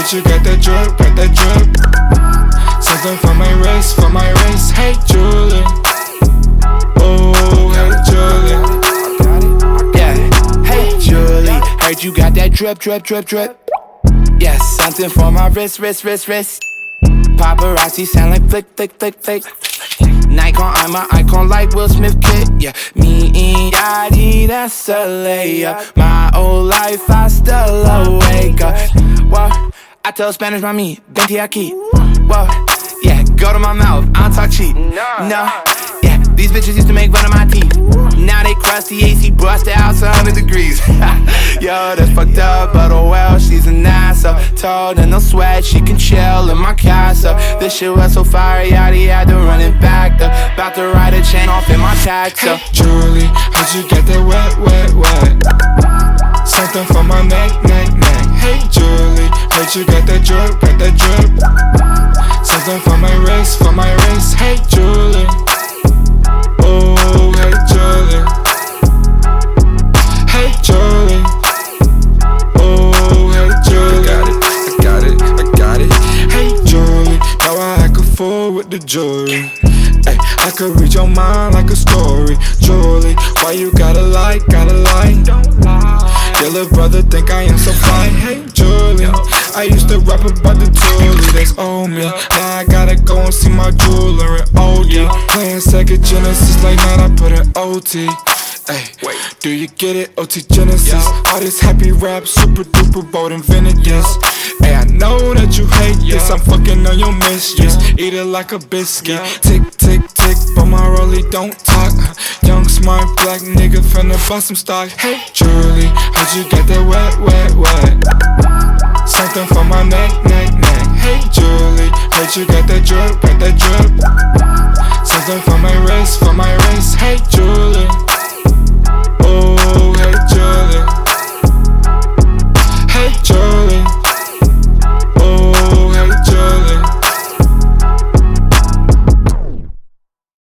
heard you got that drip. Something for my race, hey Julie. Oh, hey Julie. Yeah, hey Julie, heard you got that drip. Yes, something for my wrist. Paparazzi sound like flick. Nikon, I'm an icon like Will Smith kid. Yeah, me and Yachty, that's a layup. My old life, I still awake up. Whoa, I tell Spanish, mami, venti aquí. Whoa, yeah, go to my mouth, I don't talk cheap. No, yeah, these bitches used to make fun of my teeth. Now they cross the AC, bust the house 100 degrees. Yo, that's fucked up, but oh well, she's a NASA. Told her no sweat, she can chill in my casa. This shit was so fire, Yachty had to run it back. About to ride a chain off in my taxi. Hey Julie, heard you got that wet. Something for my neck. Hey Julie, heard you got that drip. Something for my race, hey Julie. Oh, hey Julie. Hey Julie. Oh, hey Julie. I got it. Hey Julie, now I act a fool with the jewelry. Ay, I could read your mind like a story. Julie, why you gotta lie? Don't lie. Your little brother think I am so fine. Hey Julie, I used to rap about the jewelry that's on me. Now I gotta go and see my jeweler and OD. Playing Sega Genesis like night, I put an OT. Ay, do you get it? OT Genesis. All this happy rap, super duper bold, invented this. Ay, I know that you hate this. I'm fucking on your mistress. Eat it like a biscuit. Tick, but my rollie don't talk. Young, smart, black nigga finna bust some stock. Hey Julie, heard you got that wet. Something for my neck. Hey Julie, heard you got that drip. Something for my race, hey Julie. Oh, hey Julie.